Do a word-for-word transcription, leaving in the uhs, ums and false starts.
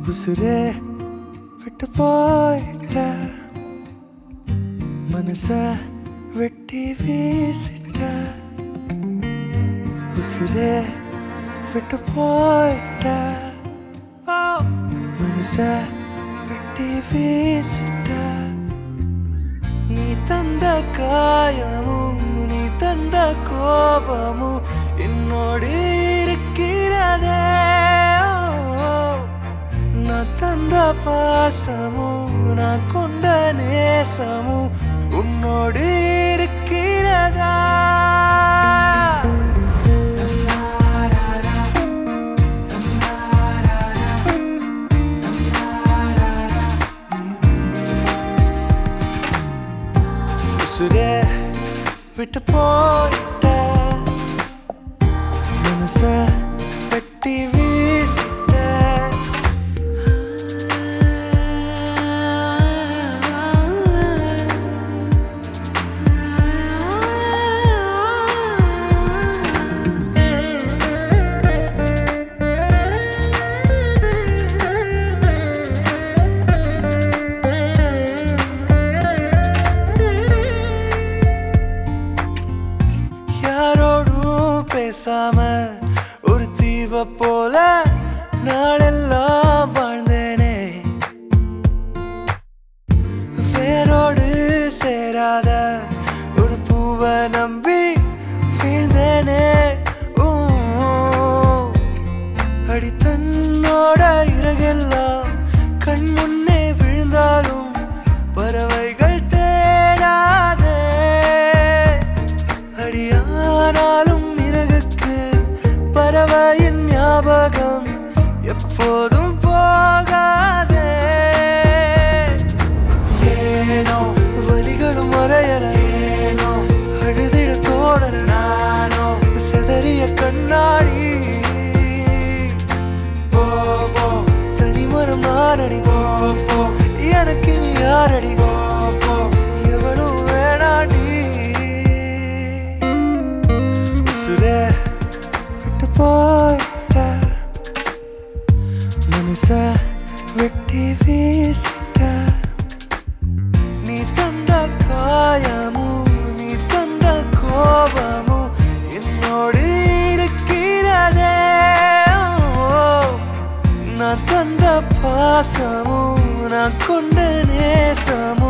உசுரே விட்டு போயிட்ட மனச வெட்டி வீசிட்ட உசுரே விட்டு போயிட்ட மனச வெட்டி வீசிட்ட நீ தந்த காயமும் நீ தந்த கோபமும் என்னோடு இருக்கிறதே நான் தந்த பாசமும் நான் கொண்ட நேசமும் உன்னோடு இருக்கிறதா உசுரே விட்டு போயிட்ட மனச வெட்டி வீசிட்ட பேசாம ஒரு தீவ போல நாளெல்லாம் வாழ்ந்தேனே வேரோடு சேராத ஒரு பூவை நம்பி வீழ்ந்தேனே அடி தன்னோட இறகெல்லாம் கண் முன்னே விழுந்தாலும் பறவைகள் தேடாதே அடியானாலும் பறவையின் ஞாபகம் எப்போதும் போகாதே ஏனோ வலிகளும் மறையல ஏனோ அழுதிட தோணல நானோ செதறிய கண்ணாடி போ போ தனிமரம் நானடி போ போ எனக்கு நீ யாரடி போ போ எவனும் வேணாடி உசுரே போயிட்ட மனச வெட்டி வீசிட்ட நீ தந்த காயமும் நீ தந்த கோபமும் என்னோடு இருக்கிறதே நான் தந்த பாசமும் நான் கொண்ட நேசமும்